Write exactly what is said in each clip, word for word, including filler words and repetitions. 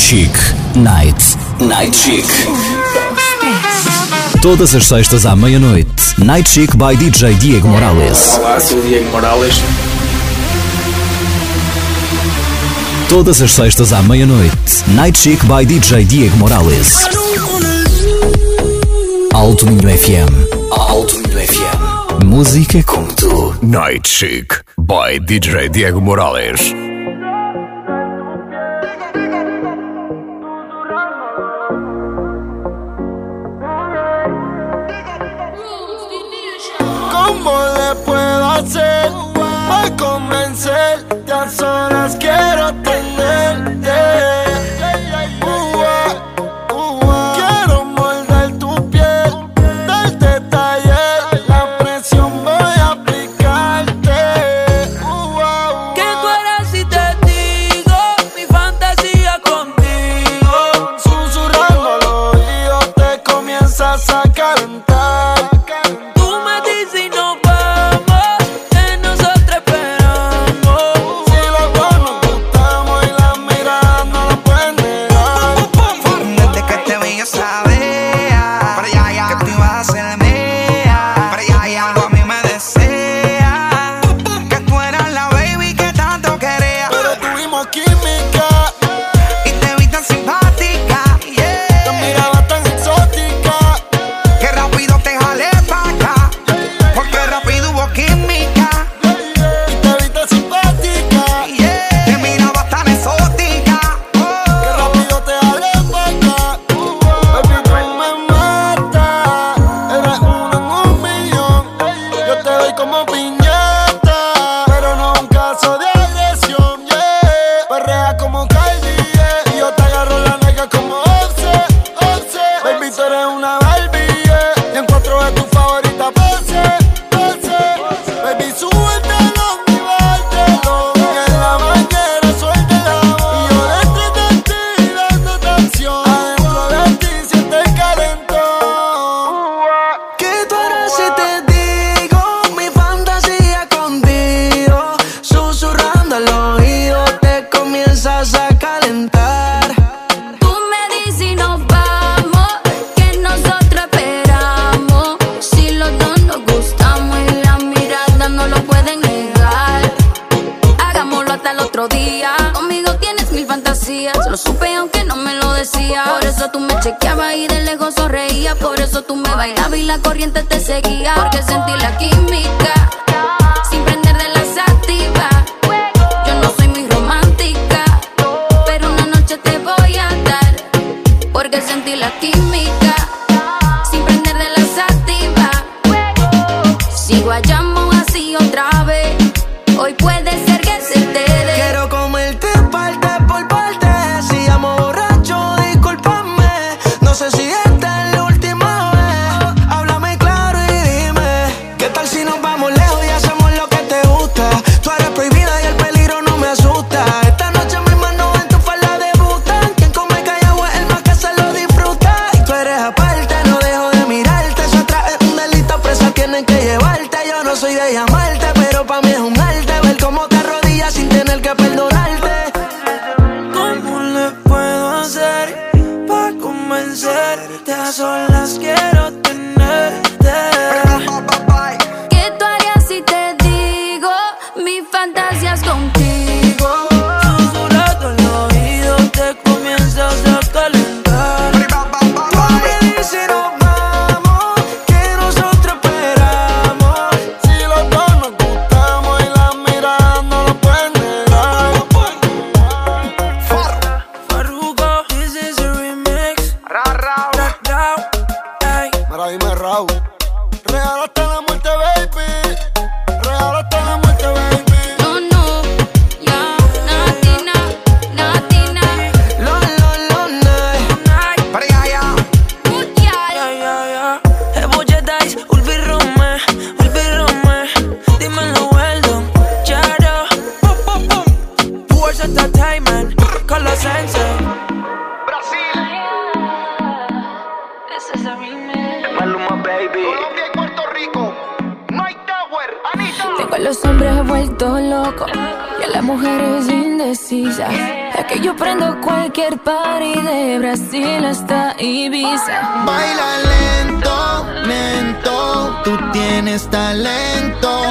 Chic Night. Night Chic. Todas as sextas à meia-noite. Night Chic by D J Diego Morales. Olá, sou o Diego Morales. Todas as sextas à meia-noite. Night Chic by D J Diego Morales. Alto Minho F M. Alto Minho F M. Música como tu. Night Chic by D J Diego Morales. ¿Cómo le puedo hacer para convencerte? A solas quiero tenerte. Uh, uh, quiero morder tu piel, darte taller, la presión voy a aplicarte. Uh, uh, ¿Qué tú harás si te digo mi fantasía contigo? Susurrando al oído te comienzas a calentar. Los hombres he vuelto loco. Y las mujeres indecisas. Es que yo prendo cualquier party de Brasil hasta Ibiza. Baila lento, lento, tú tienes talento.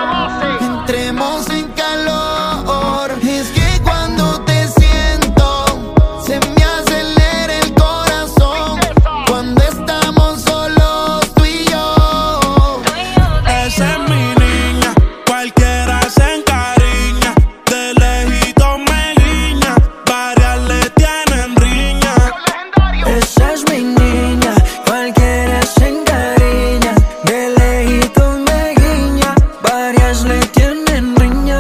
Entremos en calor. Es que cuando te siento, se me acelera el corazón. Cuando estamos solos tú y yo. Esa es mi niña, cualquiera se encariña. De lejito me guiña, varias le tienen riña. Esa es mi niña, cualquiera se encariña. De lejito me guiña, varias le tienen riña.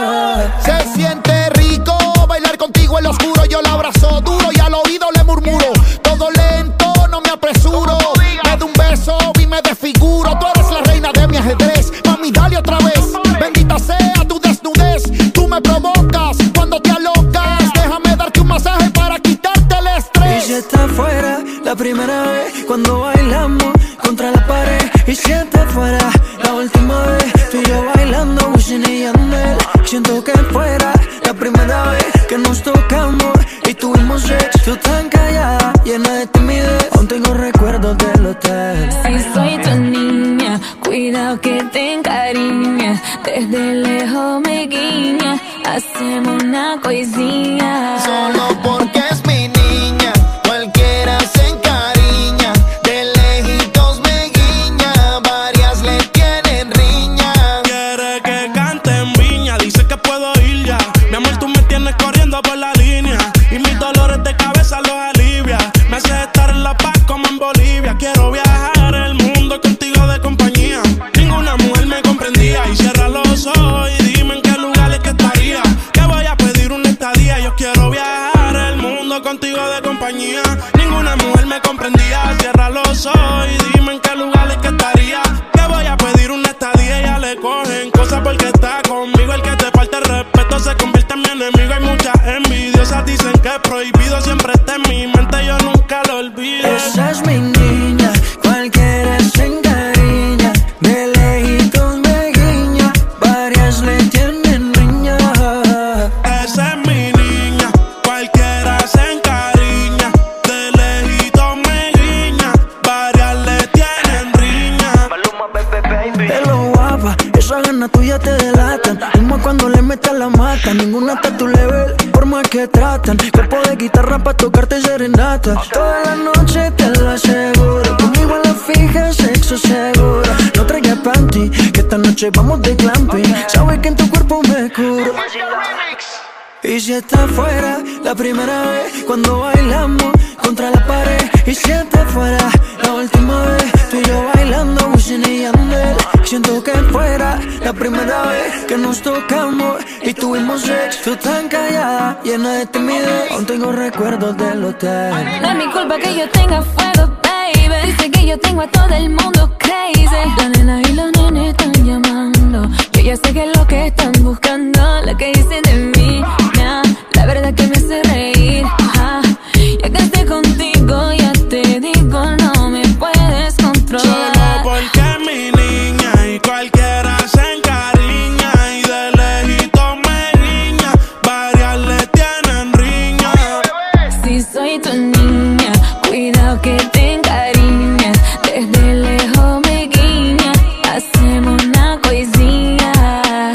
Se siente rico bailar contigo en lo oscuro. Yo la abrazo duro y al oído le murmuro. Todo lento, no me apresuro. Me da un beso y me desfiguro. Tú eres la reina de mi ajedrez. Mami, dale otra vez. Bendita sea tu desnudez. Tú me provocas cuando te alocas. Déjame darte un masaje para quitarte el Y estrés. si está fuera la primera vez cuando bailamos contra la pared. Y si está fuera la última vez tú y yo bailando Wisin y Yandel. Siento que fuera la primera vez que nos tocamos y tuvimos sexo. Tú tan callada, llena de timidez. Aún tengo recuerdos del hotel. Si soy tu niña, cuidado que te encariñas. Desde lejos me guiña, hacemos una coisinha. Solo porque es mi niña, cualquiera se encariña. De lejitos me guiña, varias le tienen riña. Quiere que cante en Viña, dice que puedo ir ya. Mi amor, tú me tienes corriendo por la línea y mis dolores de cabeza los alivia. Me hace estar en La Paz como en Bolivia. Quiero viajar el mundo contigo de compañía. Ninguna mujer me comprendía. Y cierra los ojos y dime en qué lugar es que estaría. Que voy a pedir una estadía. Yo quiero viajar el mundo contigo de compañía. Ninguna mujer me comprendía. Cierra los ojos y dime en qué lugar es que estaría. Que voy a pedir una estadía. Ya le cogen cosas porque está conmigo. El que te falta el respeto se convierte en mi enemigo. Hay muchas envidiosas, dicen que es prohibido. Siempre está en mi mente, yo nunca lo olvido. Esa es mi niña, cualquiera se encariña. De lejitos me guiña, varias le tienen riña. Esa es mi niña, cualquiera se encariña. De lejito me guiña, varias le tienen riña. Hello guapa, esas ganas tuyas te delatan. Mismo cuando le metas la mata. Ninguna está a tu level, por más que tratan. Cuerpo de guitarra pa' tocarte serenata. Toda la noche te lo aseguro. Conmigo a la fija, sexo seguro. No traigas panty, que esta noche vamos de glamping. Sabes que en tu cuerpo me curo. Y si está fuera la primera vez cuando bailamos contra la pared. Y si está fuera la última vez tú y yo bailando Wisin y Yandel. Siento que fuera la primera vez que nos tocamos y tuvimos sexo. Tú tan callada, llena de timidez. Aún tengo recuerdos del hotel. No es mi culpa que yo tenga fuego, baby. Dice que yo tengo a todo el mundo crazy. La nena y los nenes están llamando. Yo ya sé que es lo que están buscando. Lo que dicen de mí, nah, la verdad que me hace reír. Ah, ya que esté contigo, ya te digo, no me puedes controlar. Solo porque es mi niña y cualquiera se encariña. Y de lejito me guiña, varias le tienen riña. Si soy tu niña, cuidado que te encariñas. Desde lejos me guiña, hacemos una coisinha.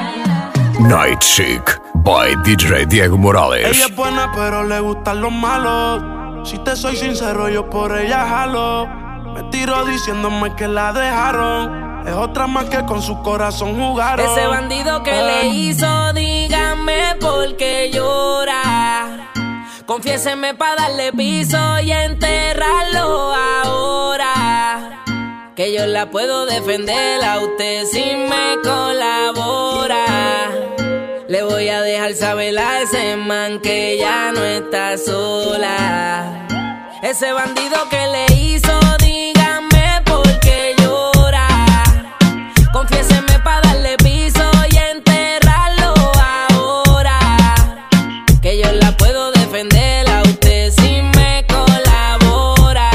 Night Chick by D J Diego Morales. Ella es buena pero le gustan los malos. Si te soy sincero yo por ella jalo. Me tiro diciéndome que la dejaron. Es otra más que con su corazón jugaron. Ese bandido que eh. le hizo, dígame por qué llora. Confiéseme pa' darle piso y enterrarlo ahora. Que yo la puedo defender a usted si me colabora. Le voy a dejar saber a ese man que ya no está sola. Ese bandido que le hizo, dígame por qué llora. Confiéseme pa' darle piso y enterrarlo ahora. Que yo la puedo defender a usted si me colabora.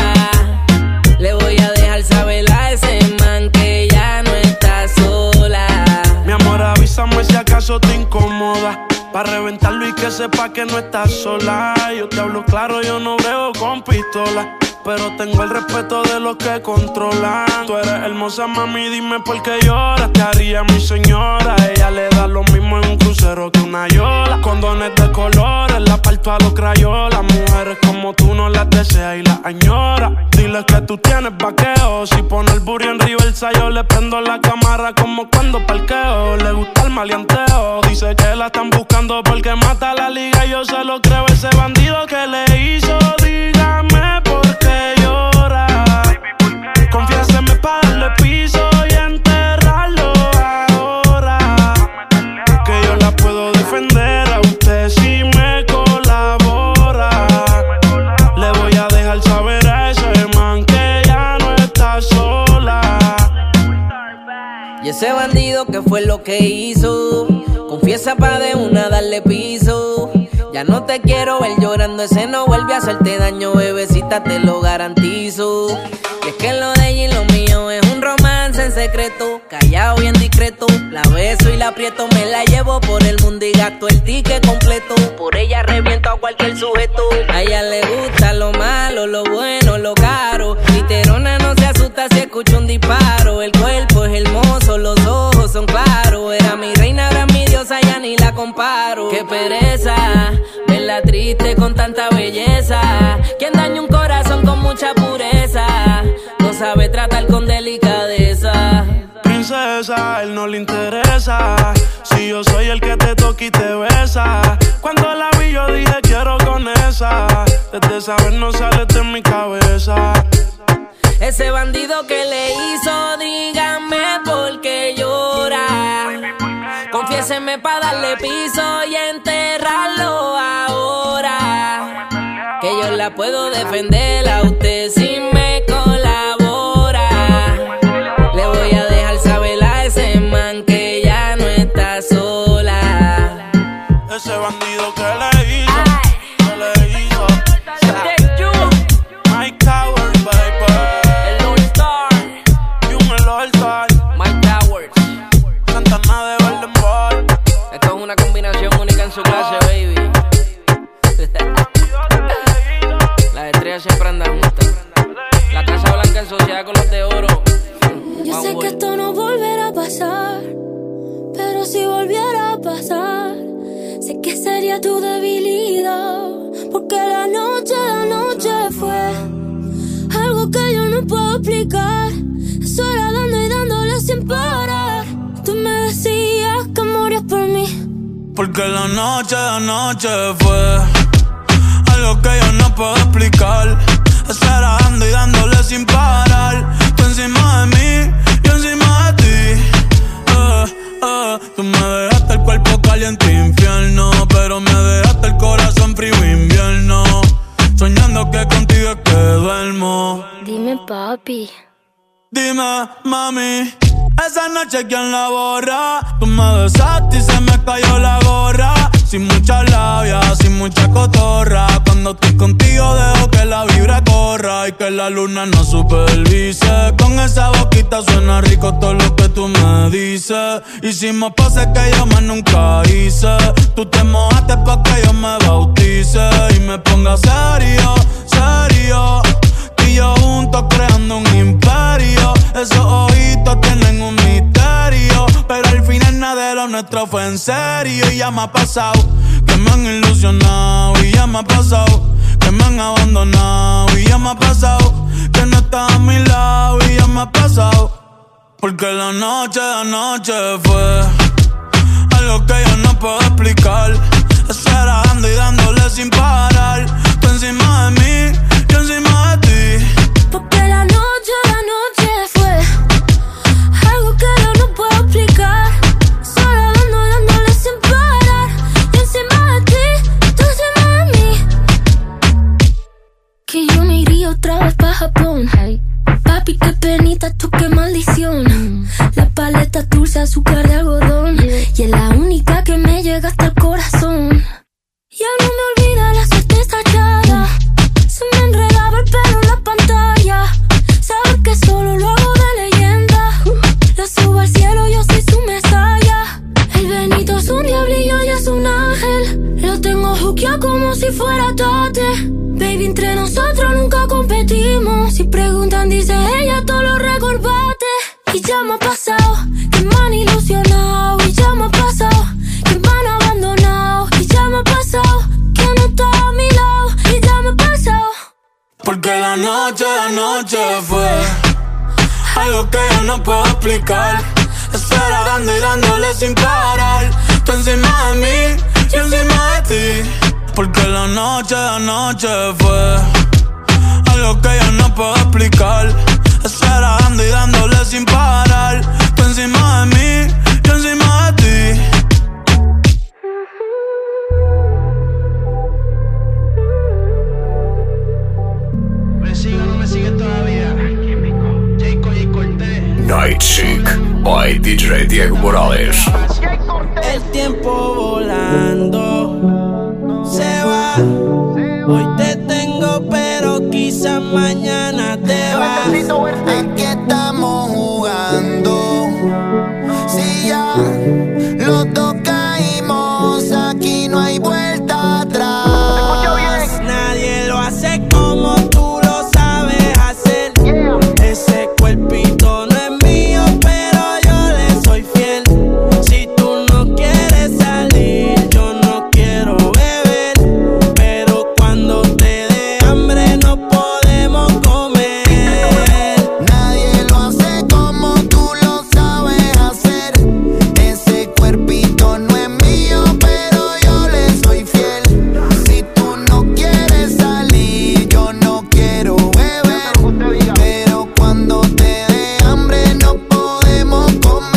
Le voy a dejar saber a ese man que ya no está sola. Mi amor, avísame si acaso te incomoda. sepa que no estás sola. Yo te hablo claro, yo no brego con pistola, pero tengo el respeto de los que controlan. Tú eres hermosa, mami, dime por qué lloras. Te haría mi señora. Ella le da lo mismo en un crucero que una yola. Condones de colores, la parto a los crayolas. Mujeres como tú no las deseas y las añoras. Dile que tú tienes vaqueo. Si pone el burro en reversa, yo le prendo la cámara como cuando parqueo. Le gusta el maleanteo. Dice que la están buscando porque mata la liga. Yo se lo creo, ese bandido que le hizo. Dígame por qué llora. Confiéseme para darle piso y enterrarlo ahora. Que yo la puedo defender a usted si me colabora. Le voy a dejar saber a ese man que ya no está sola. Y ese bandido que fue lo que hizo, confiesa pa' de una darle piso. Ya no te quiero ver llorando, ese no vuelve a hacerte daño, bebecita, te lo garantizo. Y es que lo de ella y lo mío es un romance en secreto, callado bien discreto. La beso y la aprieto, me la llevo por el mundo y gasto el ticket completo. Por ella reviento a cualquier sujeto. A ella le gusta lo malo, lo bueno, lo caro. Literona no se asusta si escucha un disparo. El cuerpo es hermoso, los ojos son claros. Era mi reina, ahora mi diosa, ya ni la comparo. Qué pereza verla triste con tanta belleza. Quien daña un corazón con mucha pureza no sabe tratar con delicadeza. Princesa, él no le interesa si yo soy el que te toca y te besa. Cuando la vi yo dije quiero con esa. Desde esa vez no sale de mi cabeza. Ese bandido que le hizo, dígame por qué llora. Confiéseme pa' darle piso y enterrarlo ahora. Que yo la puedo defender a usted si me colabora. Le voy a dejar saber a ese man que ya no está sola. Ese bandido que le hizo, que le hizo. Mike Towers, baby. El Lord Star. Dímelo, el Star. Mike Towers. Santana de Golden Ball. Esto es una combinación única en su clase, baby. Las estrellas siempre andan juntas. La Casa Blanca en sociedad con los de oro. Yo sé que esto no volverá a pasar, pero si volviera a pasar, sé que sería tu debilidad. Porque la noche, la noche fue algo que yo no puedo explicar. Eso era dando y dándole sin parar. Tú me decías que morías por mí. Porque la noche, la noche fue algo que yo no puedo explicar. Estar dando y dándole sin parar. Tú encima de mí, yo encima de ti. eh, eh. Tú me dejaste el cuerpo caliente infierno, pero me dejaste el corazón frío invierno. Soñando que contigo es que duermo. Dime, papi. Dime, mami, esa noche ¿quién la borra? Tú me besaste y se me cayó la gorra. Sin mucha labia, sin mucha cotorra. Cuando estoy contigo dejo que la vibra corra y que la luna no supervise. Con esa boquita suena rico todo lo que tú me dices. Hicimos poses que yo más nunca hice. Tú te mojaste pa' que yo me bautice y me ponga serio, serio. Y yo juntos creando un imperio. Esos ojitos tienen un misterio, pero al final nada de lo nuestro fue en serio. Y ya me ha pasado que me han ilusionado. Y ya me ha pasado que me han abandonado. Y ya me ha pasado que no estás a mi lado. Y ya me ha pasado porque la noche, la noche fue algo que yo no puedo explicar. Estar dando y dándole sin parar. Tú encima de mí, yo encima de ti. Porque la noche, la noche fue algo que yo no puedo explicar. Solo dando, dándole sin parar. Yo encima de ti, tú encima de mí. Que yo me iría otra vez pa' Japón. Hey. Papi, qué penita, tú qué maldición. La paleta dulce, azúcar de algodón. Yeah. Y es la única que me llega hasta el corazón. Ya no me olvida la suerte estallada. Se me enredaba el pelo en la pantalla. Sabes que solo lo hago de leyenda. Lo subo al cielo, yo soy su mesaya. El Benito es un diablillo y es un ángel. Lo tengo Baby, entre nosotros nunca competimos. Si preguntan, dice ella, todo lo recordaste. Y ya me ha pasado, que me han ilusionado. Y ya me ha pasado, que me han abandonado. Y ya me ha pasado, que no está a mi lado. Y ya me ha pasado. Porque la noche, la noche fue algo que yo no puedo explicar. Estar dando y dándole sin parar. Tú encima de mí, yo encima de ti. Porque la noche, la noche fue algo que yo no puedo explicar. Estar dando y dándole sin parar. Tú encima de mí, yo encima de ti. ¿Me sigue o no me sigue todavía? Jayco, Jay Cortés. Night Chick by D J Diego Morales. El tiempo volando se va. Hoy te tengo, pero quizás mañana te vas. Aquí estamos jugando. Si ya los dos caímos, aquí no hay vuelta atrás. Nadie lo hace como tú lo sabes hacer. Ese cuerpito no es mío, pero yo le soy fiel. Si tú no quieres salir, yo no quiero beber. Pero cuando te dé hambre no podemos comer. Nadie lo hace como tú lo sabes hacer. Ese cuerpito no es mío, pero yo le soy fiel. Si tú no quieres salir, yo no quiero beber. Pero cuando te dé hambre no podemos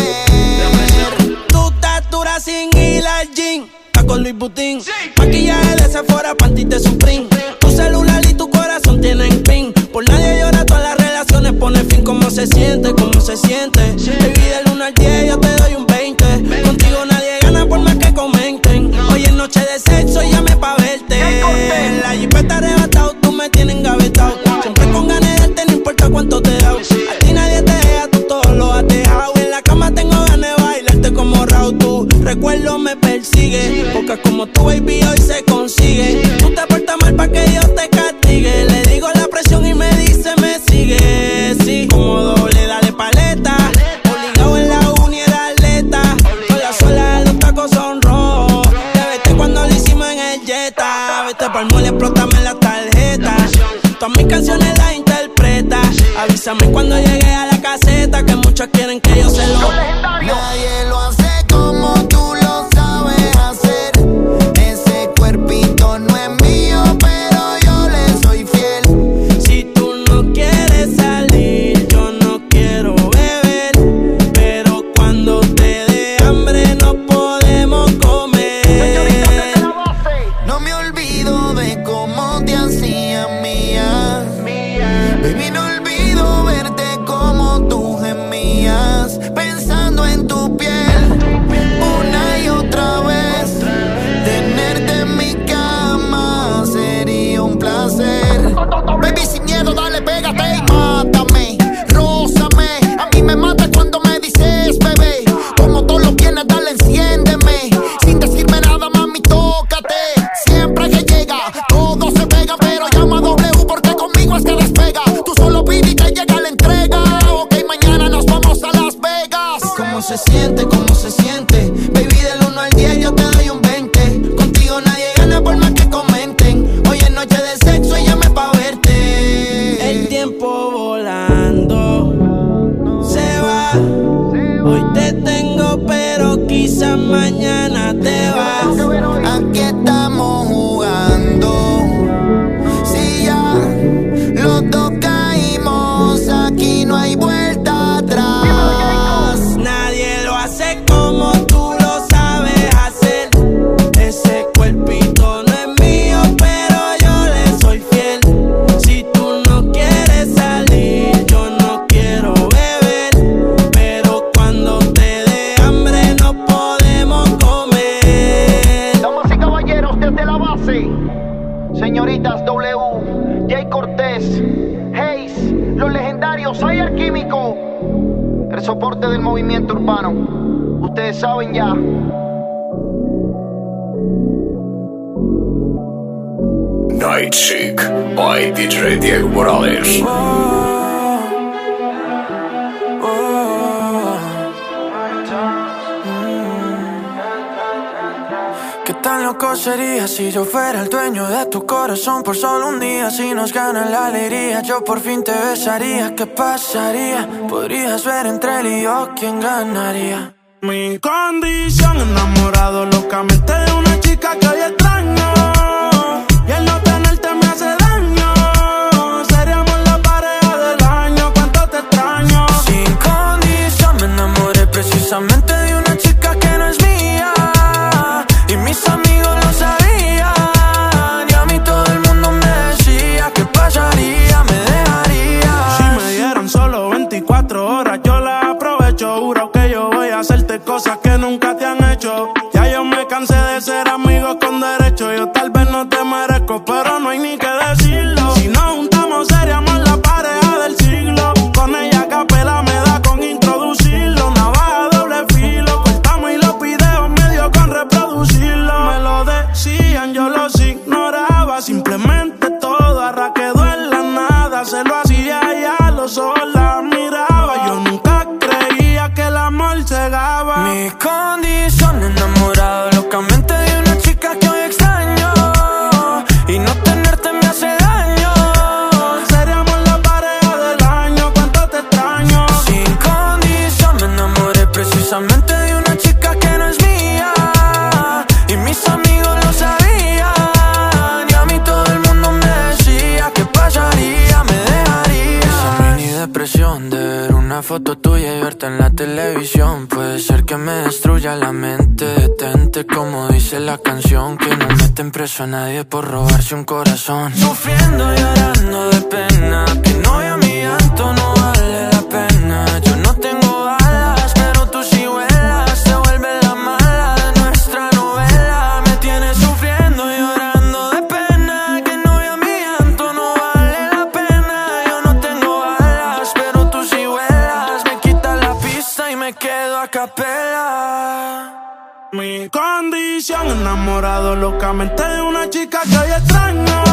comer. Tu estatura sin ir al gym, está con Luis Butín. Maquillaje de Sephora, panty de Supreme. Tu celular y tu corazón tienen pin. Por nadie llora, todas las relaciones pone fin. ¿Cómo se siente? ¿Cómo se siente? Baby, del uno al diez yo te doy un veinte. Contigo nadie gana por más que comenten. Hoy es noche de sexo, llame pa' verte. La jipeta arrebatado, tú me tienes engavetado. Siempre con ganas de darte, no importa cuánto te da. A ti nadie te deja, tú todo lo has dejado. En la cama tengo ganas de bailarte como Raúl. Tu recuerdo me persigue. Pocas como tu baby hoy se consigue. Tú te portas mal pa' que Dios te castigue. Le digo la presión y me dice me sigue. Sí, como doble, dale paleta. Obligado en la uni era atleta. Con la suela de los tacos son rojos. Te vete cuando lo hicimos en el Jetta. Vete pa'l mall y explótame la tarjeta. Todas mis canciones las interpreta. Avísame cuando llegue a la caseta, que muchos quieren que yo se lo. Nadie lo hace como tú lo sabes hacer. Ese cuerpito no es mío, pero yo le soy fiel. Si tú no quieres salir, yo no quiero beber. Pero cuando te dé hambre no podemos comer. No me olvido de cómo te hacía mía. Baby, no olvido verte como tú gemías, pensando en tu piel una y otra vez. Tenerte en mi cama sería un placer. Baby, sin miedo, dale, pégate y mátame, rózame. A mí me mata cuando me dices, bebé. Como todos los viernes, dale, enciéndeme. Sin decirme nada, mami, tócate. Siempre que llega, todo se pega. Pero llama a W porque conmigo es que despega. Tú solo pide y te llega la entrega. Ok, mañana nos vamos a Las Vegas. ¿Cómo se siente? ¿Cómo se siente? Baby, del uno al diez yo te doy un veinte. Contigo nadie gana por más que comenten. Hoy es noche de sexo y llame pa' verte. El tiempo volando se va. Hoy te tengo, pero quizás mañana te vas. Aquí estamos jugando. Si ya los dos caímos, aquí no hay vuelta atrás. Nadie lo hace como tú lo sabes hacer. Ese cuerpito no es mío, pero yo le soy fiel. Si tú no quieres salir, yo no quiero beber. Pero cuando te dé hambre no podemos comer. Damas y caballeros, desde la base, señoritas W, Jay Cortés, Hayes, los legendarios Ayer Químico, el soporte del movimiento urbano. Ustedes saben ya. Night Chic by D J Diego Morales. ¿Qué tan loco sería si yo fuera el dueño de tu corazón por solo un día? Si nos gana la alegría, yo por fin te besaría. ¿Qué pasaría? Podrías ver entre él y yo quién ganaría. Mi condición, enamorado locamente de una chica que hoy extraño. Y el no tenerte me hace daño. Seríamos la pareja del año, cuánto te extraño. Sin condición me enamoré precisamente de una chica que no es mía. Y mis amigos lo sabían. Y a mí todo el mundo me decía ¿qué pasaría? Me dejaría. Si me dieron solo veinticuatro horas, yo las aprovecho. Juro que yo voy a hacerte cosas que nunca te han hecho. Ya yo me cansé de ser amigos con derecho. Yo tal vez no te merezco, pero no hay ni que decirlo. Si nos juntamos seríamos la pareja del siglo. Con ella a capela me da con introducirlo. Navaja doble filo, cortamos y los videos medio con reproducirlo. Me lo decían, yo los ignoraba. Simplemente todo arra quedó en la nada. Se lo hacía y a los ojos la miraba. Yo nunca creía que el amor cegaba. Mi condición, enamorado locamente de una chica que hoy extraño. Y no tenerte me hace daño. Seríamos la pareja del año, cuánto te extraño. Sin condición me enamoré precisamente de una chica que no es mía. Y mis amigos lo sabían. Y a mí todo el mundo me decía ¿qué pasaría? Me dejaría. Esa mini depresión de ver una foto tuya y verte en la televisión puede ser que me destruya la mente. Detente como dice la canción, que no meten preso a nadie por robarse un corazón. Sufriendo y llorando de pena, que no vea mi llanto, no vale la pena. Yo no tengo alas, pero tú sí vuelas. Te vuelves la mala de nuestra novela. Me tienes sufriendo y llorando de pena, que no vea mi llanto, no vale la pena. Yo no tengo alas, pero tú sí vuelas. Me quitas la pista y me quedo a capela. Mi condición, enamorado locamente de una chica que hoy extraño.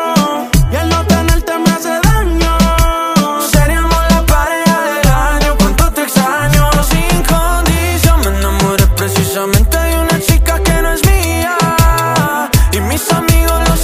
Y el no tenerte me hace daño. Seríamos la pareja del año, cuánto te extraño. Sin condición me enamoré precisamente de una chica que no es mía. Y mis amigos lo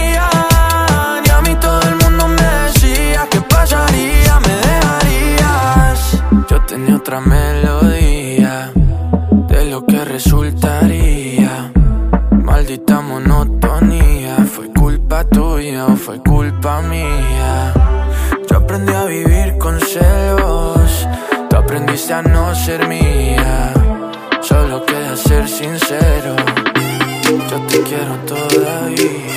sabían. Y a mí todo el mundo me decía ¿qué pasaría? Me dejarías. Yo tenía otra melodía de lo que resultaría. Maldita monotonía. ¿Fue culpa tuya o fue culpa mía? Yo aprendí a vivir con celos. Tú aprendiste a no ser mía. Solo queda ser sincero. Yo te quiero todavía.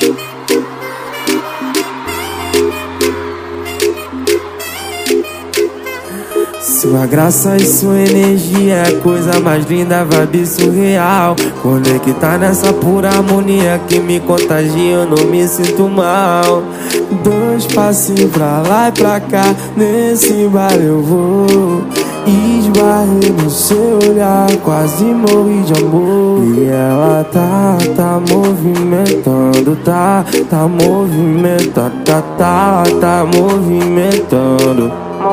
Sua graça e sua energia é a coisa mais linda, vibe surreal. Conectar nessa pura harmonia que me contagia, eu não me sinto mal. Dois passinhos pra lá e pra cá, nesse bar eu vou. Esbarrei no seu olhar, quase morri de amor. E ela tá, tá movimentando, tá, tá movimentando, tá, tá, tá movimentando.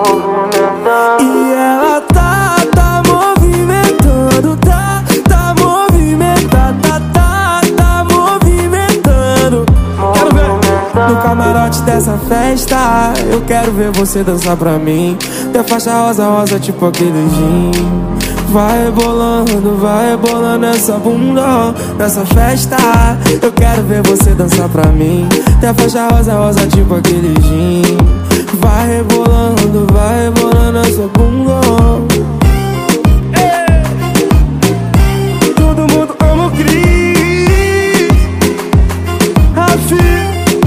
E ela tá, tá movimentando, tá, tá movimentando, tá, tá, tá movimentando. Quero ver no camarote dessa festa. Eu quero ver você dançar pra mim. Tem faixa rosa, rosa tipo aquele gin. Vai rebolando, vai rebolando essa bunda nessa festa. Eu quero ver você dançar pra mim. Tem faixa rosa, rosa tipo aquele gin. Vai rebolando, vai rebolando essa bunda. Ei! Todo mundo ama o Cris. Rafi.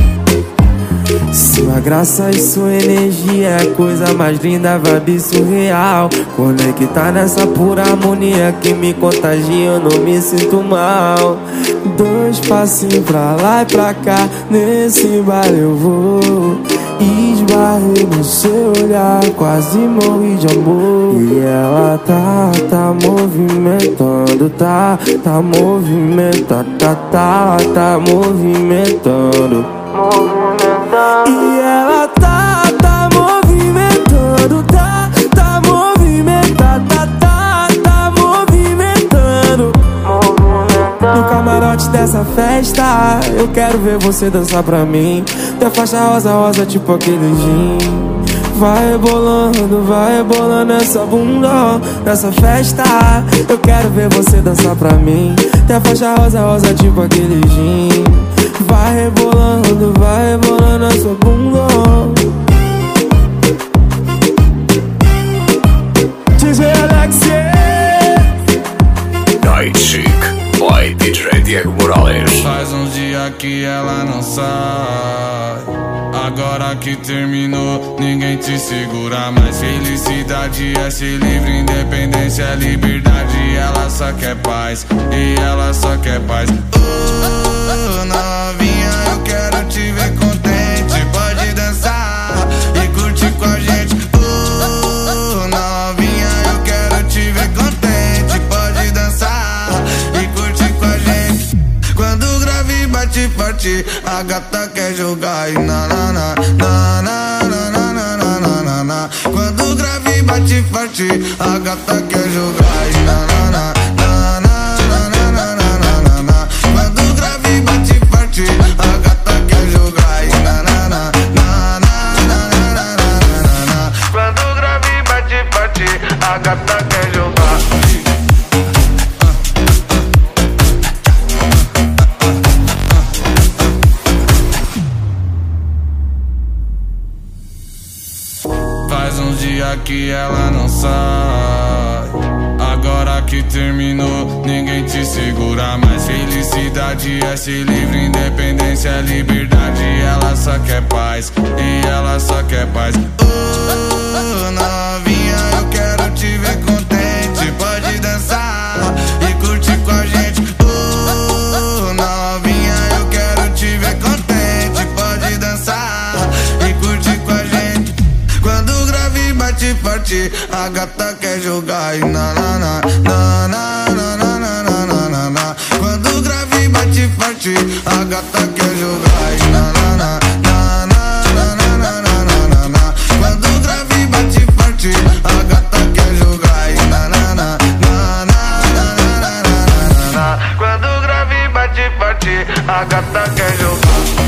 Sua graça e sua energia é a coisa mais linda, vibe surreal. Conectar nessa pura harmonia que me contagia, eu não me sinto mal. Dois passinhos pra lá e pra cá, nesse bar eu vou. Esbarrei no seu olhar, quase morri de amor. E ela tá, tá movimentando, tá, tá movimentando, tá, tá, tá movimentando, movimentando. E ela tá, tá movimentando, tá, tá movimentando, tá, tá, tá movimentando, movimentando. No camarote dessa festa, eu quero ver você dançar pra mim. Teu faixa rosa, rosa, tipo aquele gin. Vai rebolando, vai rebolando essa bunda nessa festa. Eu quero ver você dançar pra mim. Teu faixa rosa, rosa, tipo aquele gin. Vai rebolando, vai rebolando essa bunda. D J Alexia. Night Chic by D J Diego Morales. Faz uns dias que ela não sai. Agora que terminou, ninguém te segura mais. Felicidade é ser livre, independência é liberdade. Ela só quer paz, e ela só quer paz. Oh, novinha, eu quero te ver contente. Pode dançar e curtir com a gente. Oh, novinha, eu quero te ver contente. Pode dançar e curtir com a gente. Quando o grave bate forte, a gata quer jogar e na na na na na na na na na na na. Quando o grave bate forte, a gata quer jogar e na na na na na na na na na na. Quando o grave bate forte, a gata quer jogar e na na na na na na na na na. Quando o grave bate forte, a gata quer jogar. Faz uns dias que ela não sai. Agora que terminou, ninguém te segura mais. Felicidade é ser livre, independência é liberdade. Ela só quer paz, e ela só quer paz. Oh, novinha, eu quero te ver contente. Pode dançar e curtir com a gente. Oh, novinha, eu quero te ver contente. Pode dançar e curtir com a gente. Quando o grave bate forte, a gata quer jogar e na na na na na na na na na na. Quando o grave bate forte, a gata quer jogar e na na na na na na na na na. Quando o grave bate forte, a gata quer jogar e na na na na na na na. Quando o grave bate forte, a gata quer jogar.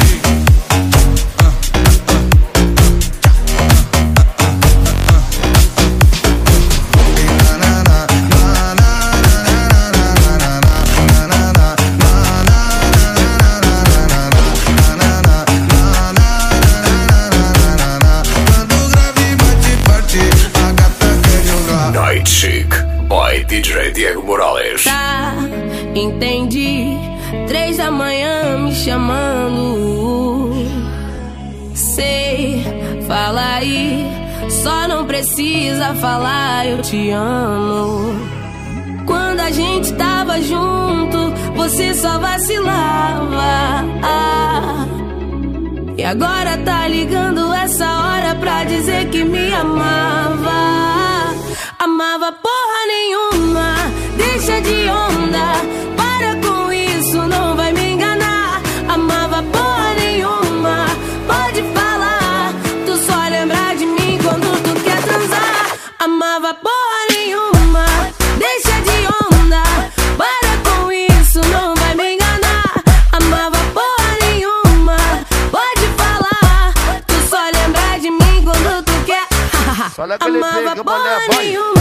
D J Diego Morales. Tá, entendi. Três da manhã me chamando. Sei, fala aí. Só não precisa falar, eu te amo. Quando a gente tava junto, você só vacilava. Ah, e agora tá ligando essa hora pra dizer que me amava. Amava porra nenhuma, deixa de onda. Para com isso, não vai me enganar. Amava porra nenhuma, pode falar. Tu só lembra de mim quando tu quer transar. Amava porra nenhuma, deixa de onda. Para com isso, não vai me enganar. Amava porra nenhuma, pode falar. Tu só lembra de mim quando tu quer. Amava porra nenhuma.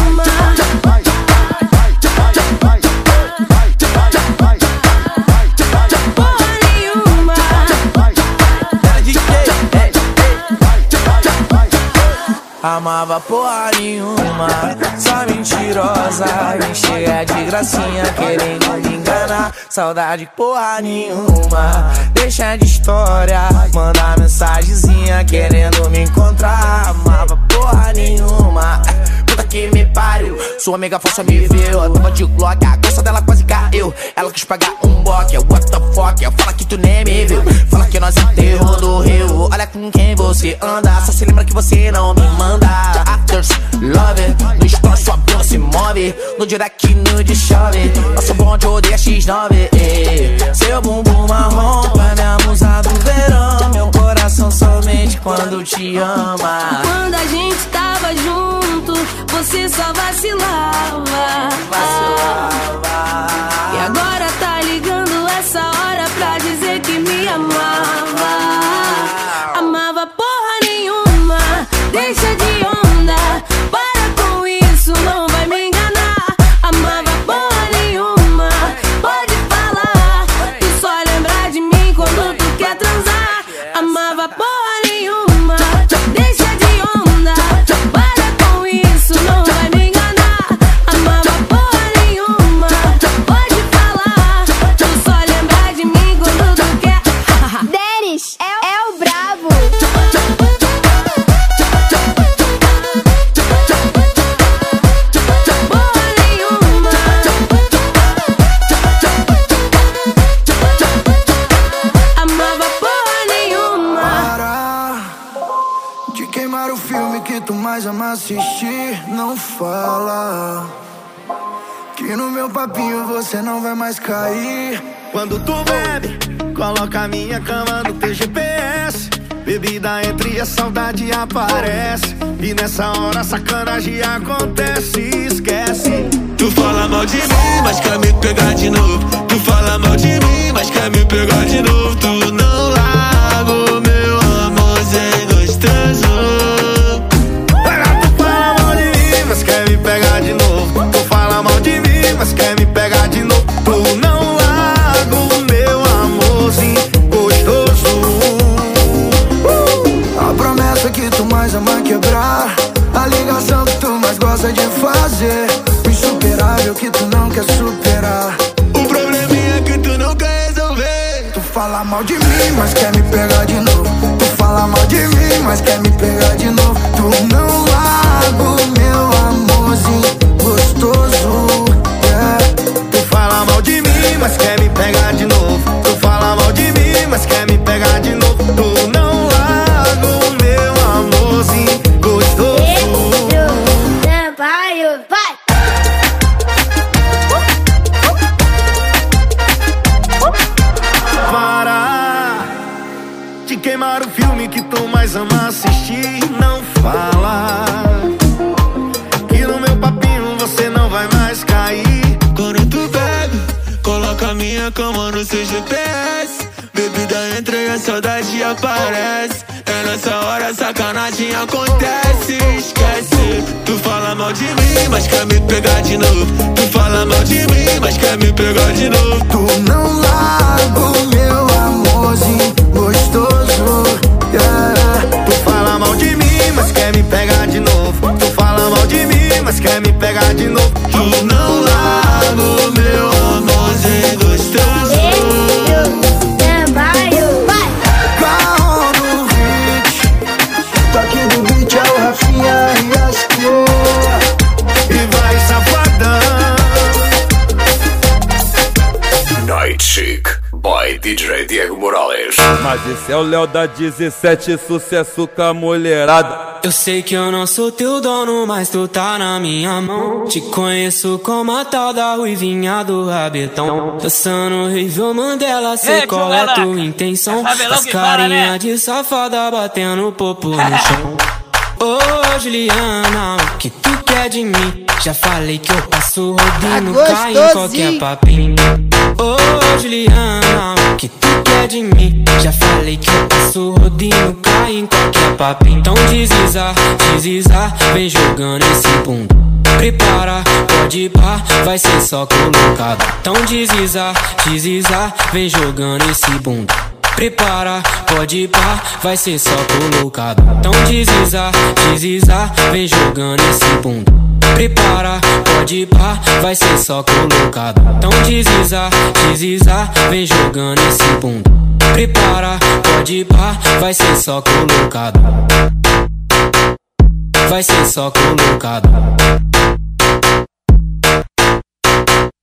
Amava porra nenhuma, só mentirosa. Vem chegar de gracinha querendo me enganar. Saudade porra nenhuma, deixa de história. Manda mensagenzinha querendo me encontrar. Amava porra nenhuma, puta que me pariu. Sua amiga falsa me viu, eu tava de Glock, a calça dela quase caiu. Ela quis pagar um boque, what the fuck? Fala que tu nem me viu, fala que nós enterrou do Rio. Olha olha com quem você anda. Só se lembra que você não me manda. Actors, love, no story sua bunda se move. No direct nude chove. Nosso bonde odeia X nove. eh. Seu bumbum marrom é minha musa do verão. Meu coração somente quando te ama. Quando a gente tava junto, você só vacilava. Vacilava. E agora tá ligando essa hora pra dizer que me amava. Amava porra nenhuma, deixa de onda. Para com isso, não vai me enganar. Amava porra nenhuma, pode falar. Tu só lembra de mim quando tu quer transar. Amava porra nenhuma, deixa de onda. Para com isso, não vai me enganar. Amava porra nenhuma, pode falar. Tu só lembra de mim quando tu quer. Denis é, é o bravo. Porra nenhuma. Amava porra nenhuma. Para de queimar o filme que tu mais ama assistir. Não fala que no meu papinho você não vai mais cair. Quando tu bebe, coloca a minha cama no teu G P S. Bebida entre a saudade aparece. E nessa hora a sacanagem acontece. Esquece. Tu fala mal de mim, mas quer me pegar de novo. Tu fala mal de mim, mas quer me pegar de novo. Tu não largo, meu amorzinho gostoso. Tu fala mal de mim, mas quer me pegar de novo. Tu fala mal de mim, mas quer me pegar de novo. Tu não largo, meu amorzinho gostoso. A promessa que tu mais ama quebrar. A ligação que tu mais gosta de fazer. O insuperável que tu não quer superar. O probleminha que tu não quer resolver. Tu fala mal de mim, mas quer me pegar de novo. Tu fala mal de mim, mas quer me pegar de novo. Tu não largo, meu amorzinho gostoso. Yeah. Tu fala mal de mim, mas quer me pegar de novo. Tu fala mal de mim, mas quer me pegar de novo. Tu não largo, meu amorzinho gostoso. Vai! Para de queimar o filme que tu mais ama assistir. Não fala que no meu papinho você não vai mais cair. Quando tu bebe, coloca a minha cama no seu G P S. Bebida entra e a saudade aparece. É nessa hora a sacanagem acontece. Esquece. Tu fala mal de mim, mas quer me pegar de novo. Tu fala mal de mim, mas quer me pegar de novo. Tu não largo, meu amorzinho gostoso. Yeah. Tu fala mal de mim, mas quer me pegar de novo. Tu fala mal de mim, mas quer me pegar de novo. Tu não largo, meu amorzinho gostoso. Carro no hit. Toque do beat é o Rafinha e as cor. E vai safadão. Night Chic by D J Diego Morales. Mas esse é o Léo da dezessete, sucesso com a mulherada. Eu sei que eu não sou teu dono, mas tu tá na minha mão. Te conheço como a tal da ruivinha do rabetão. Dançando horrível Mandela, sei qual é tua intenção. As carinha de safada batendo popo no chão. Ô oh, Juliana, o que tu quer de mim? Já falei que eu passo rodinho, cai em qualquer papinho. Ô oh, Juliana, o que tu quer de mim? Já falei que eu passo rodinho, cai em qualquer papinho. Então desliza, desliza, vem jogando esse bundo. Prepara, pode ir pá, vai ser só colocado. Então desliza, desliza, vem jogando esse bundo. Prepara, pode ir pá, vai ser só colocado. Então desliza, desliza, vem jogando esse bundo. Prepara, pode ir pá, vai ser só colocado. Então desliza, desliza, vem jogando esse bundo. Prepara, pode ir pá, vai ser só colocado. Vai ser só colocado.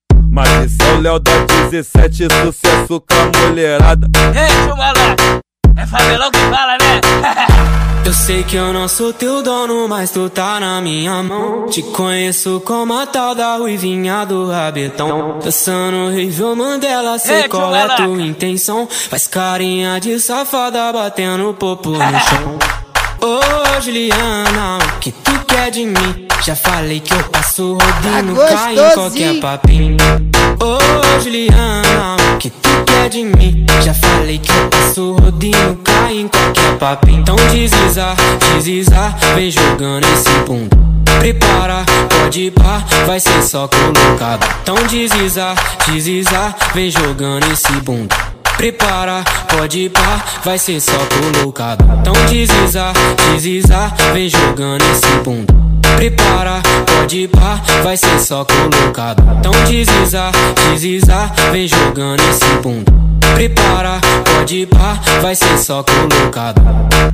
Mas esse é o Léo da dezessete, sucesso com a mulherada. Ei, chumalé, É Fabelão que fala, né? Eu sei que eu não sou teu dono, mas tu tá na minha mão. Te conheço como a tal da ruivinha do rabetão. Dançando horrível Mandela, sei qual é tua intenção. Faz carinha de safada, batendo popo no chão. Ô oh, Juliana, o que tu quer de mim? Já falei que eu passo rodinho, tá cai em qualquer papinho. Ô oh, Juliana, o que tu quer de mim? Já falei que eu passo rodinho, cai em qualquer papinho. Então desliza, desliza, vem jogando esse bunda. Prepara, pode ir pá, vai ser só colocado. Então desliza, desliza, vem jogando esse bunda. Prepara, pode ir pá, vai ser só colocado. Então desliza, desliza, vem jogando esse bunda. Prepara, pode ir pá, vai ser só colocado. Então desliza, desliza, vem jogando esse bunda. Prepara, pode ir pá, vai ser só colocado.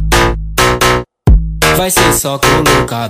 Vai ser só colocado.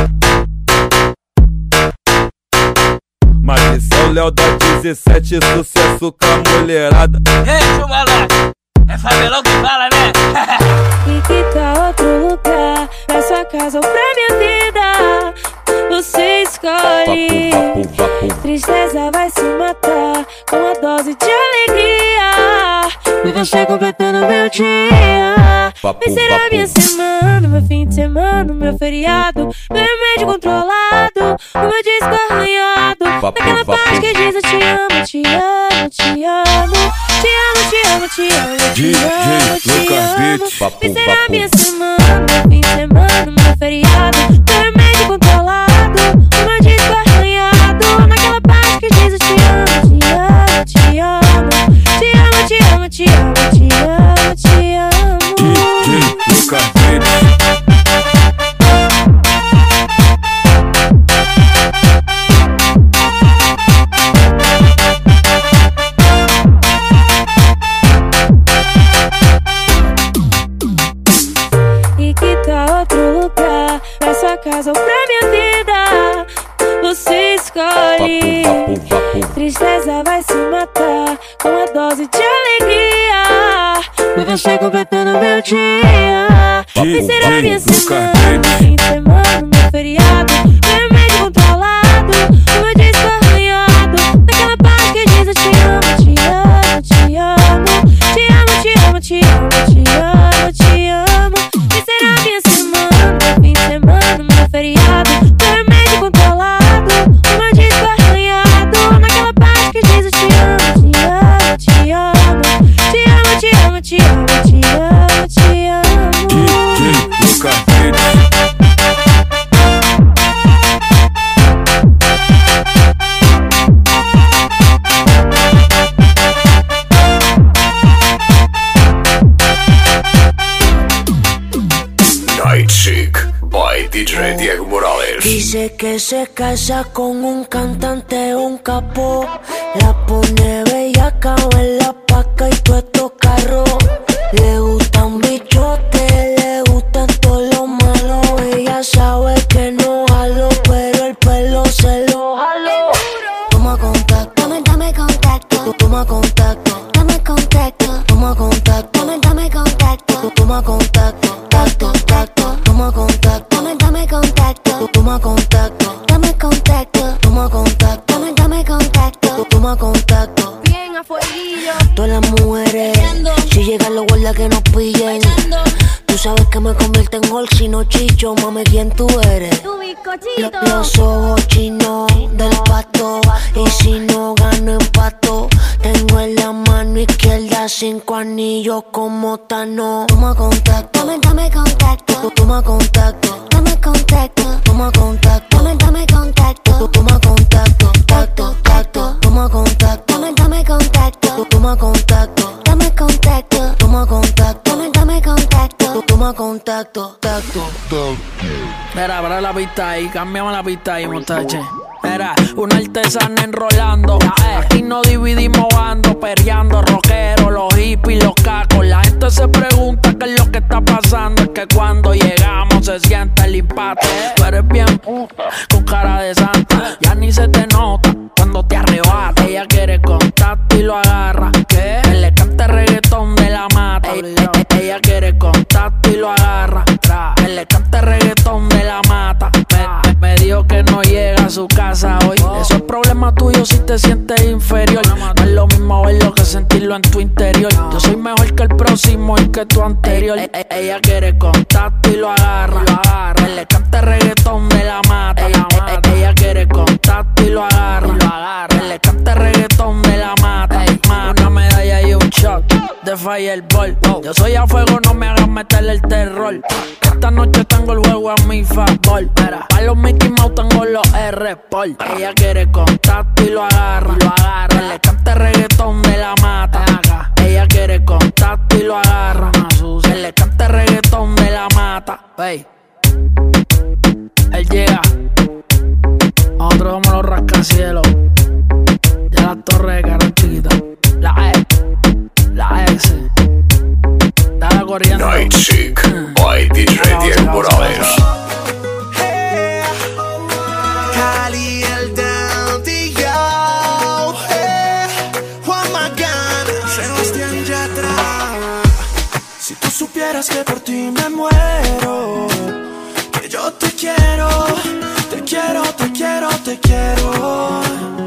Mas esse é o Léo da dezessete, sucesso com a mulherada. Ei, chumalá, é Fabelão que fala, né? E que tal outro lugar, pra sua casa ou pra minha vida? Você escolhe. Vapo, vapo, vapo. Tristeza vai se matar com a dose de alegria. E você completando meu dia. Vapo, Vai ser a vapo. minha semana, meu fim de semana, meu feriado, meu remédio controlado, o meu disco arranhado. Vapo, Naquela vapo. parte que diz eu te amo, te amo, te amo. Te amo, te amo, te amo, te amo, te Lucas amo. Beats. Vapo, Vai ser a vapo. minha semana, meu fim de semana, meu feriado, meu remédio controlado, o meu disco arranhado. Naquela parte que diz eu te amo, te amo, te amo. Te amo, te amo, te amo, te amo, te amo. D J Lucas Beats. E que tal outro lugar, pra sua casa ou pra minha vida? Você escolhe. Vapo, vapo, vapo. Tristeza vai se matar com a dose de alegria. E você completando meu dia. Vai ser a minha semana, meu fim de semana, meu feriado, meu remédio controlado, o meu disco arranhado. Naquela parte que diz eu te amo, te amo, te amo. Te amo, te amo, te amo, te amo, te amo. Vai ser a minha semana, meu fim de semana, meu feriado, meu remédio controlado, o meu disco arranhado. Naquela parte que diz eu te amo, te amo, te amo. Te amo, te amo, te amo, te amo, te amo. D J Lucas Beats. Night Chic by D J Diego Morales. Dice que se casa con un cantante, un capo. La pone bellaca en la paca y todos estos carros. Le gusta un bichote, le gustan todos los malos. Ella sabe que no jalo, pero el pelo se lo jalo. Toma contacto, dame, dame contacto. Toma contacto, dame contacto. Toma contacto, dame, dame contacto. Toma contacto, tacto, tacto. Toma contacto, dame, dame contacto. Toma contacto, dame contacto. Toma contacto, dame, dame contacto. Toma contacto. Bien a fueguillo. Todas las mujeres, si llegan los guardas que nos pillen. Tú sabes que me convierte en gol si no chicho, mami, ¿quién tú eres? Tu bizcochito. Lo- Los ojos chinos del pasto. Y si no gano empato, tengo en la mano izquierda cinco anillos como Tano. Toma contacto, dame, dame contacto. Toma contacto, dame contacto. Toma contacto, dame, dame contacto. Toma contacto, tacto, tacto. Toma contacto, dame, dame contacto. Toma contacto, dame contacto. Toma contacto, dame, dame contacto. Toma contacto, tacto. Mira, para la pista ahí, cambiamos la pista ahí, muchachos. Mira, una artesana enrolando. Aquí no dividimos bandos, perreando, rockeros, los hippies, los cacos. La gente se pregunta qué es lo que está pasando. Es que cuando llegamos se siente el impacto. Tú eres bien puta, con cara de santa. Ya ni se te nota cuando te arrebata. Ella quiere contacto y lo agarra. ¿Qué? Que le cante reggaetón de la mata. Ella, ella contacto y lo agarra. Que le cante reggaetón me la mata. Me, me dijo que no llega a su casa hoy. Eso es problema tuyo si te sientes inferior. No es lo mismo verlo que sentirlo en tu interior. Yo soy mejor que el próximo y que tu anterior. E- e- ella quiere contacto y lo agarra. Que le cante reggaetón me la mata. Ella, e- e- ella quiere contacto y lo agarra. Que le cante reggaetón me la mata. Una medalla y un shot de Fireball. Yo soy a fuego, no me hagas meterle el terror. Esta noche tengo el juego a mi favor. Pa' los Mickey Mouse tengo los R-Pol. Ella quiere contacto y lo agarra. Que le cante reggaetón me la mata. Ella quiere contacto y lo agarra. Que le cante reggaetón me la mata. Hey. Él llega. Nosotros somos los rascacielos. De la torre de cara chiquita. La E, la S. Estaba corriendo. Night Chick by D J Diego Morales. Hey, Cali el Dandy, yo. Hey, Juan Magana, Sebastián Yatra. Si tú supieras que por ti me muero, que yo te quiero, te quiero, te quiero, te quiero.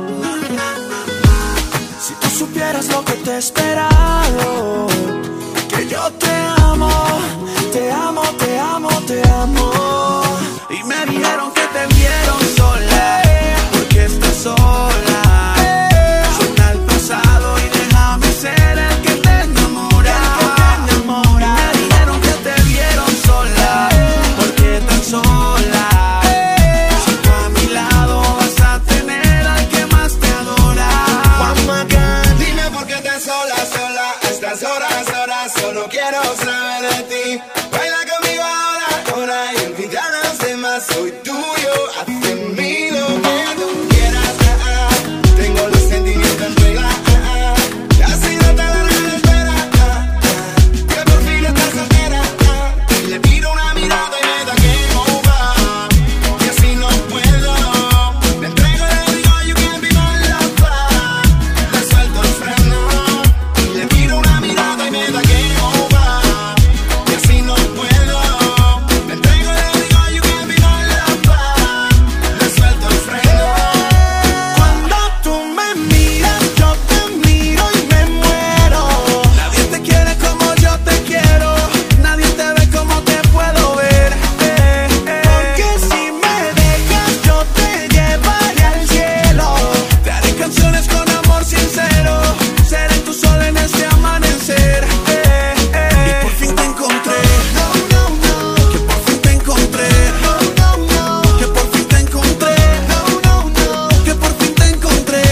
Si tú supieras lo que te he esperado, que yo te amo, te amo, te amo, te amo. Y me dijeron que te vieron sola, porque estás sola. Suena al pasado y déjame ser el que te enamora. Y me dijeron que te vieron sola, porque estás sola. Si tú a mi lado vas a tener al que más te adora. Juan Magán, dime por qué estás sola, sola. A estas horas, horas, solo quiero saber de ti. Baila conmigo ahora, ahora y olvida a los demás. Soy tuyo, haz de mí lo que tú quieras. Ah, ah. Tengo los sentimientos en regla. Ah, ah. Ya si no te la espera. Ah, ah. Que por fin estás soltera. Ah. Y le tiro una mirada y me da que over. Y así no puedo. Me entrego y le digo you can't be my lover. Le suelto el freno. Y le tiro una mirada y me da que over. Y así no puedo. Me entrego y le digo you can't be my lover. Le suelto el freno. Cuando tú me miras, yo te miro y me muero. Nadie te quiere como yo te quiero. Nadie te ve como te puedo ver. eh, eh. Porque si me dejas, yo te llevaré al cielo. Te haré canciones con amor sincero. Seré tu sol en este amanecer. eh, eh. Y por fin te encontré. Que por fin te encontré. Que por fin te encontré. Que por fin te encontré.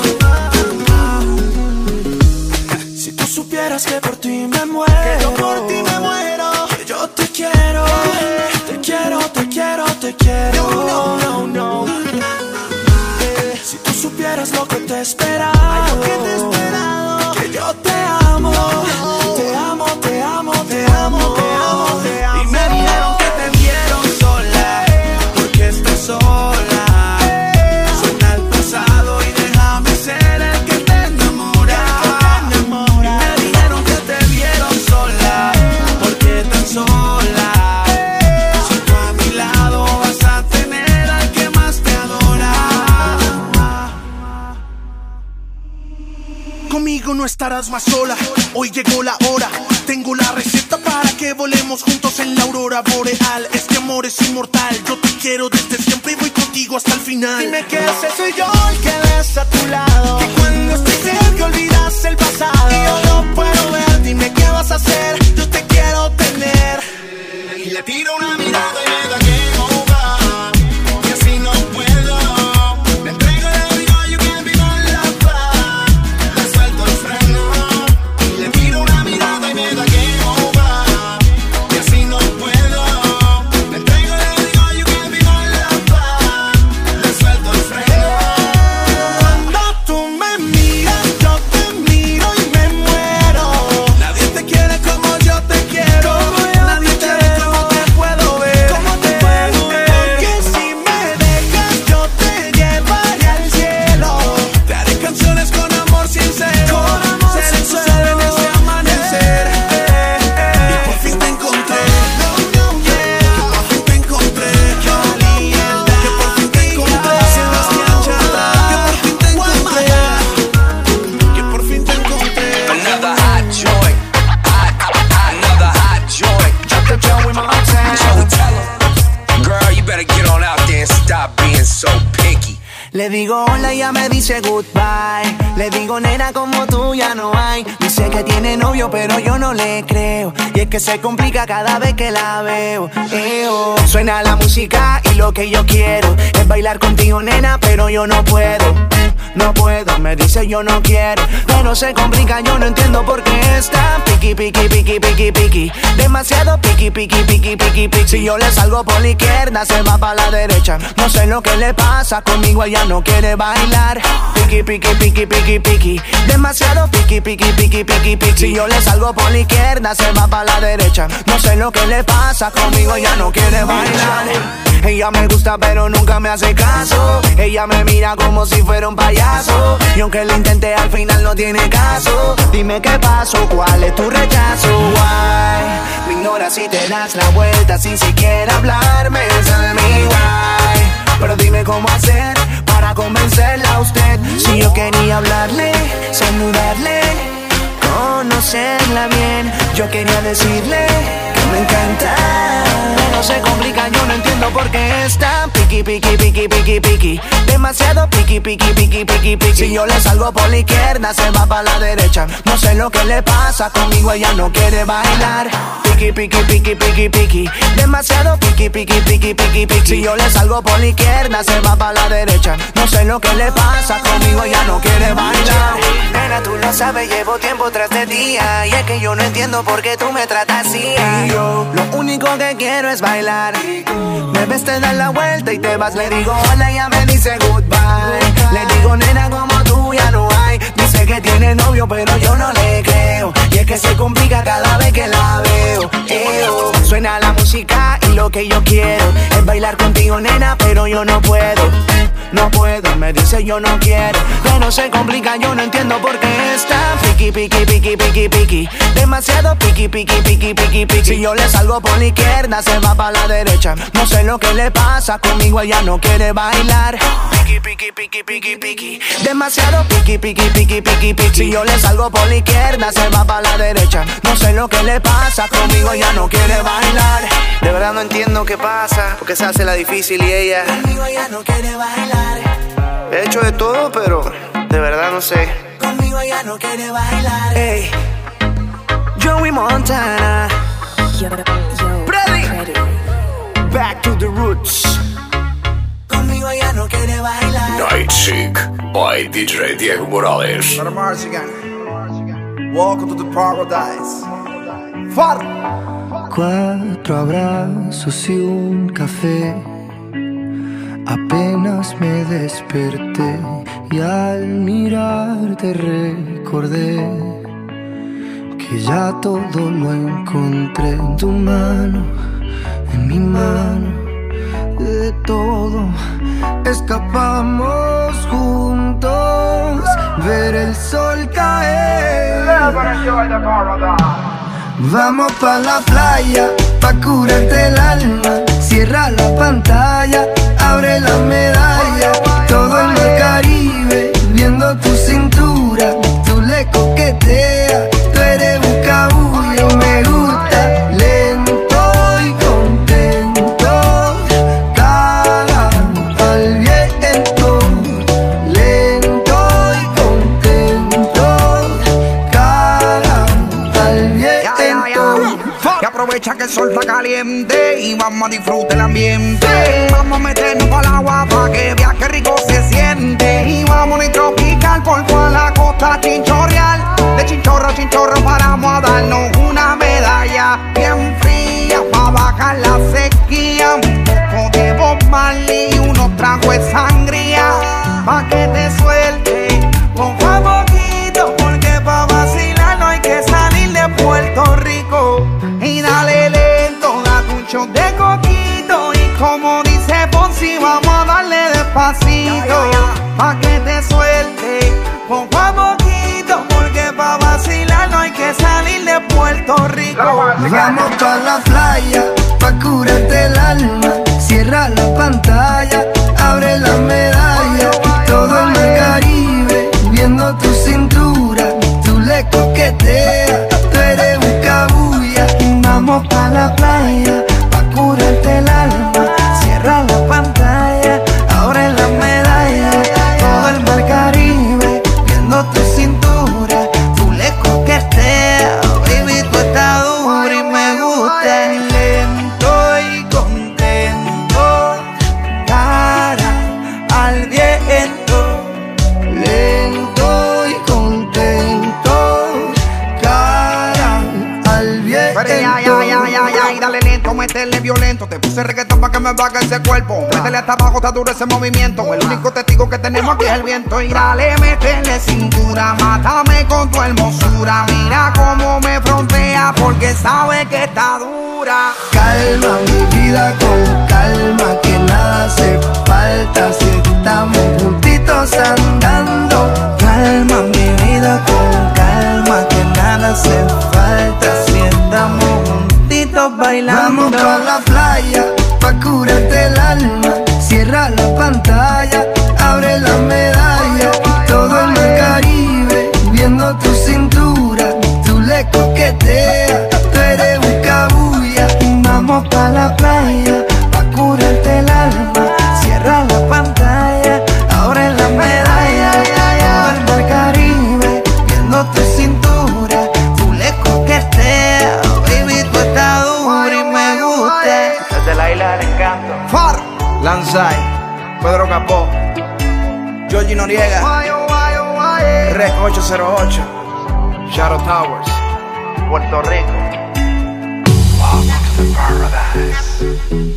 Si tú supieras que por ti me muero, Que yo por ti me muero. que yo te quiero, te quiero, te quiero, te quiero. No, no, no, no. Si tú supieras lo que te he esperado, que te he esperado. que yo te amo, te amo, te amo, te amo, te amo, te amo. Y me dijeron que te vieron sola, porque estás sola. Suena al pasado y déjame ser el que te enamora. Y me dijeron que te vieron sola, porque estás sola. Si tú a mi lado vas a tener al que más te adora. Conmigo no estarás más sola, hoy llegó la hora. Tengo la receta para que volemos juntos en la aurora boreal. Este amor es inmortal, yo te quiero desde siempre y voy contigo hasta el final. Dime que ese soy yo el que ves a tu lado, Que cuando estoy cerca olvidas el pasado. y yo no puedo ver. Dime qué vas a hacer, yo te quiero tener. Y le tiro una mirada y me da que over. Y así no puedo. Me entrego y le digo you can't be my lover. Le suelto el freno. Y le tiro una mirada y me da que over. Y así no puedo. Me entrego y le digo you can't be my lover. Le suelto el freno. Cuando tú me miras, yo te miro y me muero. Nadie te quiere como yo te quiero. Nadie te ve como te puedo Le digo hola y ella me dice goodbye. Le digo nena como tú ya no hay. Dice que tiene novio pero yo no le creo. Y es que se complica cada vez que la veo. Eo. Suena la música y lo que yo quiero es bailar contigo nena pero yo no puedo. No puedo, me dice yo no quiero. Pero se complica, yo no entiendo por qué está piqui, piqui, piqui, piqui, piqui. Demasiado piqui, piqui, piqui, piqui, piqui. Si yo le salgo por la izquierda, se va para la derecha. No sé lo que le pasa, conmigo ella no quiere bailar. Piqui, piqui, piqui, piqui, piqui. Demasiado piqui, piqui, piqui, piqui, piqui. Si yo le salgo por la izquierda, se va para la derecha. No sé lo que le pasa, conmigo ella no quiere bailar. Ella me gusta pero nunca me hace caso. Ella me mira como si fuera un payaso. Y aunque lo intenté al final no tiene caso. Dime qué pasó, cuál es tu rechazo. Why? Me ignoras y te das la vuelta sin siquiera hablarme. Tell me why. Pero dime cómo hacer para convencerla a usted. Si yo quería hablarle, saludarle, conocerla bien. Yo quería decirle que me encanta. No se complica, yo no entiendo por qué está piqui, piqui, piqui, piqui, piqui. Demasiado piqui, piqui, piqui, piqui, piqui. Si yo le salgo por la izquierda, se va para la derecha. No sé lo que le pasa, conmigo ella no quiere bailar. Piqui, piqui, piqui, piqui, piqui. Demasiado piqui, piqui, piqui, piqui, piqui. Si yo le salgo por la izquierda, se va para la derecha. No sé lo que le pasa, conmigo ella no quiere bailar. Nena, tú lo sabes, llevo tiempo tras de día. Y es que yo no entiendo por qué tú me tratas así. Y yo, lo único que quiero es bailar. Me ves, te das la vuelta y te vas. Le digo hola y ella me dice goodbye. Le digo nena como tú ya no hay. Dice que tiene novio pero yo no le creo. Y es que se complica cada vez que la veo. Eo. Suena la música y lo que yo quiero es bailar contigo nena pero yo no puedo. No puedo, me dice yo no quiero. Pero se complica, yo no entiendo por qué está piqui, piqui, piqui, piqui, piqui. Demasiado piqui, piqui, piqui, piqui, piqui. Si yo le salgo por la izquierda, se va para la derecha. No sé lo que le pasa, conmigo ella no quiere bailar. Piqui, piqui, piqui, piqui, piqui. Demasiado piqui, piqui, piqui, piqui, piqui. Si yo le salgo por la izquierda, se va para la derecha. No sé lo que le pasa, conmigo ella no quiere bailar. De verdad no entiendo qué pasa, porque se hace la difícil y ella conmigo ella no quiere bailar. He hecho de todo, pero de verdad no sé. Conmigo ella no quiere bailar. Hey, Joey Montana. Yo, yo, Freddy. Back to the roots. Conmigo ella no quiere bailar. Night Chick by D J Diego Morales. Welcome to the paradise. Far. Cuatro abrazos y un café. Apenas me desperté y al mirarte recordé que ya todo lo encontré en tu mano, en mi mano. De todo escapamos juntos, ver el sol caer. Vamos pa' la playa, pa' curarte el alma. Cierra la pantalla, abre la medalla. Todo el mar Caribe, viendo tu cintura. Tú le coqueteas, tú eres un cabullo. Me gusta lento y contento. Caga al viento, lento y contento. Caga al viento. Y aprovecha que el sol está caliente y vamos a disfrutar el ambiente. Vamos a meternos para el agua para que veas qué rico se siente. Y vamos a tropical por toda la costa chinchorreal. De chinchorro a chinchorro paramos a darnos una medalla bien fría para bajar la sequía. Un poco de Bob Marley y unos tragos de sangría pa' que te suelte poco a poquito, porque pa' vacilar no hay que salir de Puerto Rico. Y dale lento, date un shot de coquito. Y como dice Ponzi, vamos a darle despacito pa' que te suelte poco a poquito, porque pa' vacilar no hay que salir de Puerto Rico. Vamos pa' la playa, pa' curarte el alma. Cierra la pantalla, abre la medalla. Todo el mar Caribe, viendo tu cintura. Tú le coqueteas, tú eres un cabulla. Vamos pa' la playa, pa' curarte el alma. Cierra la pantalla, abre la medalla. lento, métele violento. Te puse reggaetón pa' que me baje ese cuerpo. Métele hasta abajo, está duro ese movimiento. El único testigo que tenemos aquí es el viento. Y dale, métele cintura, mátame con tu hermosura. Mira cómo me frontea porque sabe que está dura. Calma mi vida con calma, que nada hace falta si estamos juntitos andando. Calma mi vida con calma, que nada hace falta si andamos juntitos bailando. Vamos pa' la playa, pa' curarte el alma. Cierra la pantalla, abre la medalla. Todo el mar Caribe, viendo tu cintura. Tú le coqueteas, tú eres un cabuya. Vamos pa' la playa, pa' curarte el alma. Cierra la pantalla, abre la medalla. Todo el mar Caribe, viendo tu cintura. Tú le coqueteas, baby, tú estás dura y me gusta. Desde la isla del encanto. Far, Lanzai, Pedro Capó, Georgie Noriega, Rec ocho cero ocho, Shadow Towers, Puerto Rico. Welcome to the paradise.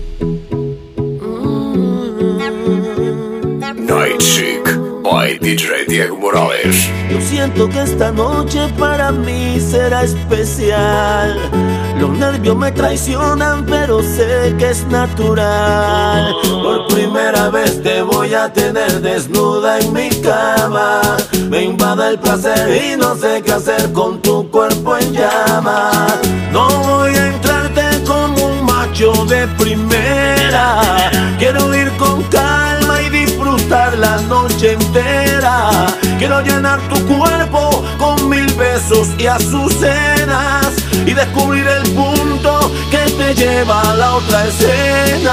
Night Chick by D J Diego Morales. Yo siento que esta noche para mí será especial. Los nervios me traicionan, pero sé que es natural. Por primera vez te voy a tener desnuda en mi cama. Me invade el placer y no sé qué hacer con tu cuerpo en llamas. No voy a entrarte como un macho de primera. Quiero ir con calma y disfrutar la noche entera. Quiero llenar tu cuerpo con mil besos y azucenas y descubrir el punto que te lleva a la otra escena.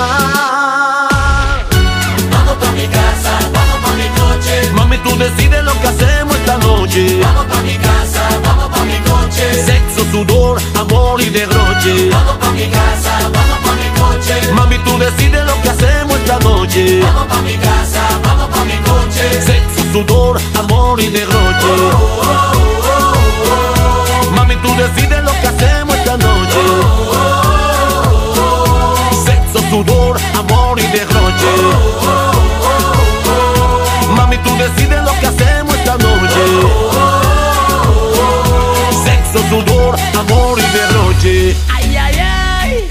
Vamos pa' mi casa, vamos pa' mi coche. Mami, tú decides lo que hacemos esta noche. Vamos pa' mi casa, vamos pa' mi coche. Sexo, sudor, amor y derroche. Vamos pa' mi casa, vamos pa' mi coche. Mami, tú decides lo que hacemos esta noche. Vamos pa' mi casa, vamos pa' mi coche. Sexo, sudor, amor y derroche. Oh, oh, oh, oh, oh. Mami, tú decides lo que hacemos esta noche. Oh, oh, oh, oh. Sexo, sudor, amor y derroche. Oh, oh, oh, oh. Mami, tú decides lo que hacemos esta noche. Oh, oh, oh. Sexo, sudor, amor y derroche. Ay, ay, ay.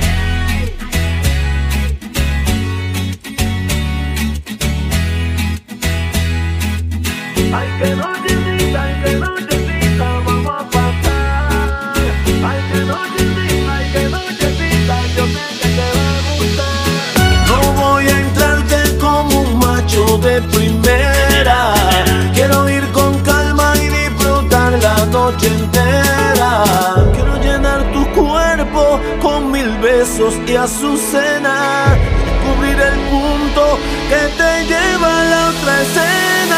Ay, que nochecita, ay, que nochecita vamos a pasar. Ay, que nochecita, ay, que nochecita, yo sé que te va a gustar. No voy a entrarte como un macho de primera. Quiero ir con calma y disfrutar la noche entera. Quiero llenar tu cuerpo con mil besos y azucenas. Descubrir el punto que te lleva a la otra escena.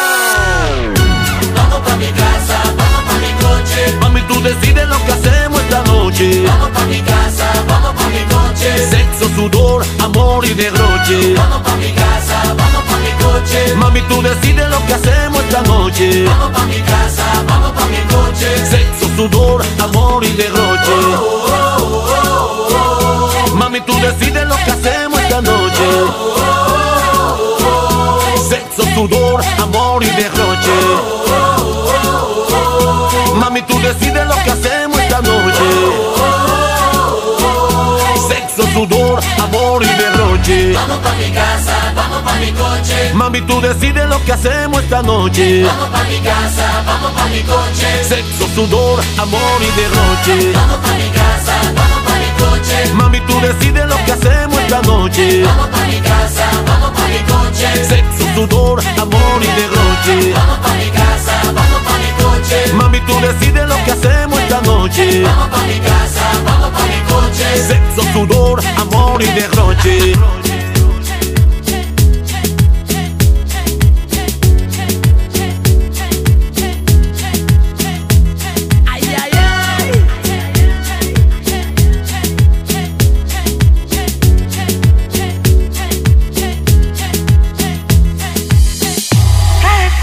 Vamos pa' mi casa, vamos pa' mi coche. Mami, tú decides lo que hacemos esta noche. Vamos pa' mi casa, vamos pa' mi coche. Sexo, sudor, amor y derroche. Vamos pa' mi casa, vamos pa' mi coche. Mami, tú decides lo que hacemos esta noche. Vamos pa' mi casa, vamos pa' mi coche. Sexo, sudor, amor y derroche. Oh, oh, oh, oh, oh. Mami, tú decides lo que hacemos esta noche. Oh, oh, oh, oh. Sexo, sudor, amor y derroche. Oh, oh, oh, oh. Mami, tú decides lo que hacemos esta noche. Sexo, sudor, amor y derroche. Vamos pa' mi casa, vamos pa' mi coche. Mami, tú decides lo que hacemos esta noche. Vamos pa' mi casa, vamos pa' mi coche. Sexo, sudor, amor y derroche. Vamos pa' mi casa, vamos pa' mi coche. Mami, tú decides lo que hacemos esta noche. Vamos pa' mi casa, vamos pa' mi coche. Sexo, sudor, amor y derroche. Vamos pa' mi casa, vamos pa' mi coche. Mami, tú decides lo que hacemos esta noche. Vamos pa' mi casa, vamos pa' mi coche. Sexo, sudor, amor y derroche. Ay, ay, ay.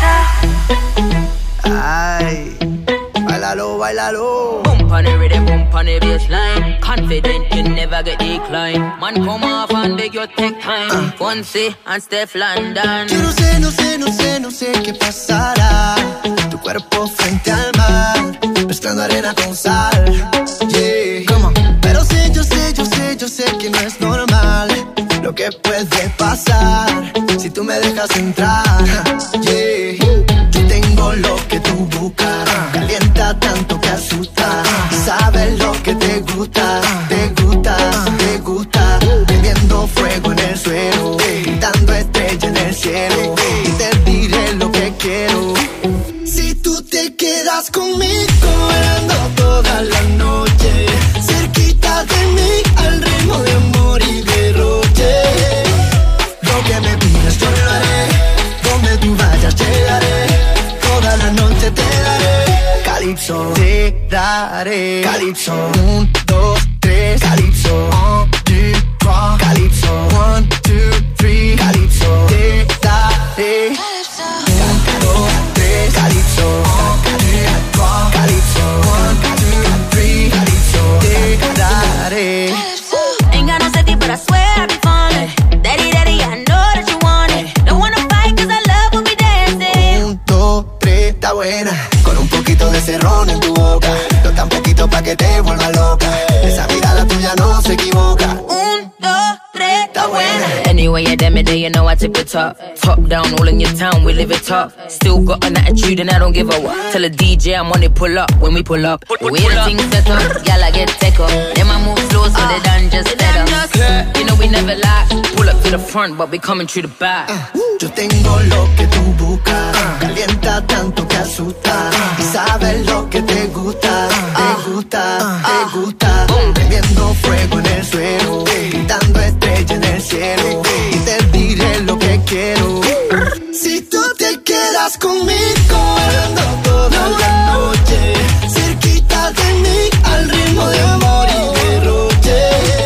Ay, bailalo, bailalo. Bumpa, nibidi, bumpa. on the baseline. Confident you never get decline. Man come off and beg you take time. Fonse and Steph London. Yo no sé, no sé, no sé, no sé qué pasará. Tu cuerpo frente al mar, mezclando arena con sal. Yeah. Come on. Pero sé, yo sé, yo sé, yo sé que no es normal lo que puede pasar si tú me dejas entrar. Yeah. Yo tengo lo que tú buscas, calienta tanto que asusta. Sabes lo que te gusta, te gusta, te gusta. Prendiendo fuego en el suelo, dando estrella en el cielo. Y te diré lo que quiero. Si tú te quedas conmigo, bailando toda la noche, cerquita de mí, al ritmo de amor y derroche. Lo que me pidas yo lo haré, donde tú vayas llegaré, toda la noche te daré. Calypso, te daré. Calypso, un, dos, tres. Calypso, one, two, trois. Calypso, one, two, three. Calypso, te daré. Un, dos, tres. Calypso, one, two, trois. Calypso, one, two, three. Calypso, te daré. Ain't got no safety, but I swear I be falling. Daddy, daddy, I know that you want it. Don't wanna fight, cause I love when we dancing. Un, dos, tres, está buena. Con un poquito de cerrón en tu boca. No tan poquito pa' que te vuelva loca. Esa mirada tuya no se equivoca. Un, dos, tres, está buena. Anyway, you damn it, then you know I tip it top. Top down, all in your town, we live it top. Still got an attitude and I don't give a what. Tell the D J I'm on it, pull up when we pull up. The way the things set up, y'all I get take up. Then I move slow so they done just set up. You know we never lie. Pull up to the front, but we coming through the back. Yo tengo lo que tú buscas, calienta tanto que asusta. Y sabes lo que te gusta, te gusta, te gusta. Prendiendo fuego en el suelo, dando estrella en el cielo. Y te diré lo que quiero. Si tú te quedas conmigo, bailando toda la noche, cerquita de mí, al ritmo de amor y derroche.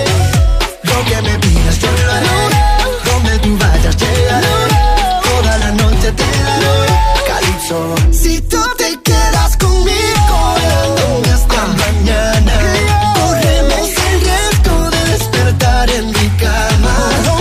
Lo que me pidas yo lo haré, donde tú vayas llegaré, toda la noche te daré. Calypso, si tú te quedas conmigo, bailando hasta mañana, corremos el riesgo de despertar en mi cama.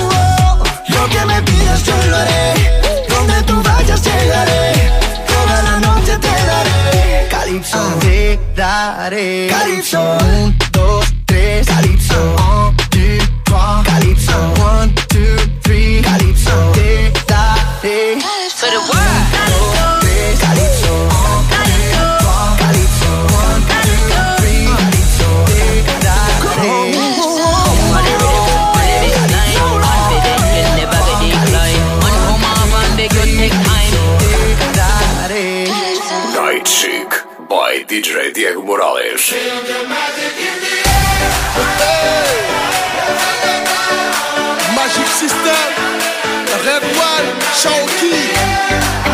Lo que me pidas yo lo haré, donde tú vayas llegaré, toda la noche te daré. Calypso, te daré. Calypso, un, dos, tres. Calypso, one, two, trois. Calypso, one, two, three. Calypso, te daré. For the world. Calypso, one, two, trois. Calypso, one, two, three. Calypso, te daré. Night Chic by D J Diego Morales. Magic System, Red One, Shawky.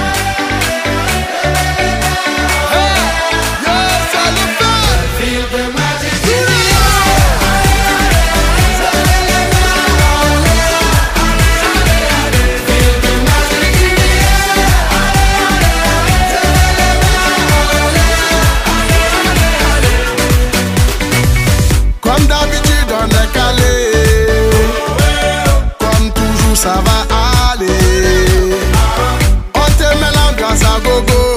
Comme d'habitude on est calé, comme toujours ça va aller. On te met l'ambiance à gogo,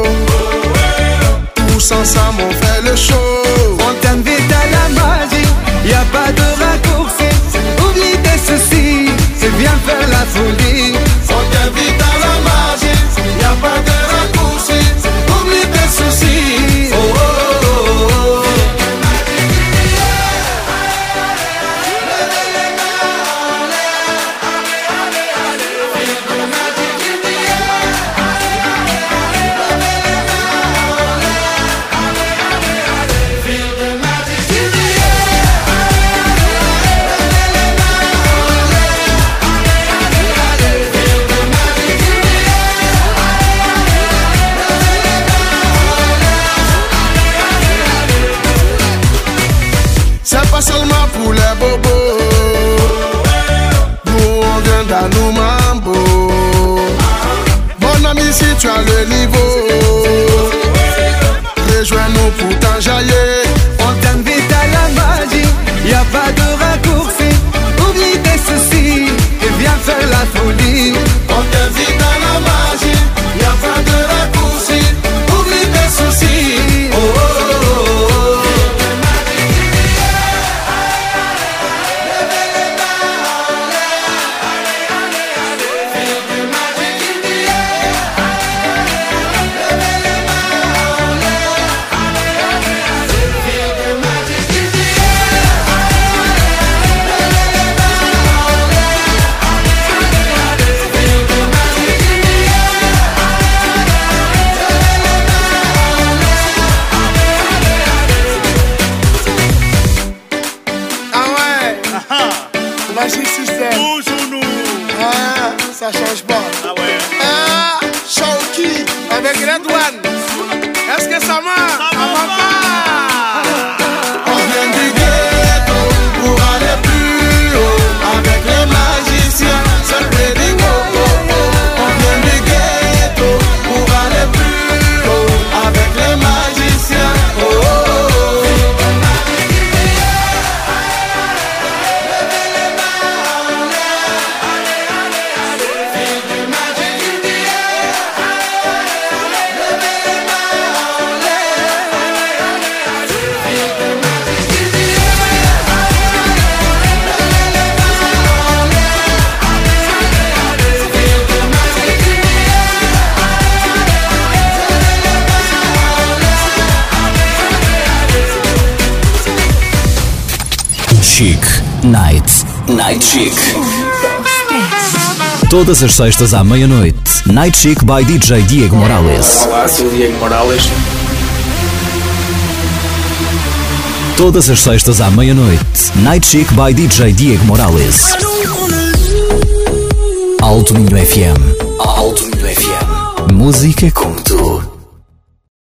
tous ensemble on fait le show. On t'invite à la magie, y a pas de raccourci. Oublie tes soucis, c'est bien faire la folie. On t'invite à la magie, y a pas de raccourci. Oublie tes soucis. Oh, oh, oh, oh. C'est pas seulement pour les bobos, nous on vient dans nos mambo. Mon ami, si tu as le niveau, rejoins-nous pour t'enjailler. On t'invite à Magic System. Toujours nous. Ah, ça change pas. Ah ouais. Ah, Shawky avec Red One. Est-ce que ça marche? Ça va pas. On vient du ghetto pour aller plus haut. Avec les magiciens, seul Bédigo. On vient du ghetto pour aller plus haut. Avec les magiciens. Oh, oh, oh. Chic Night. Night Chic. Todas as sextas à meia-noite. Night Chic by D J Diego Morales. Olá, sou o Diego Morales. Todas as sextas à meia-noite. Night Chic by D J Diego Morales. Alto Minho F M. Alto Minho F M. Música como tu.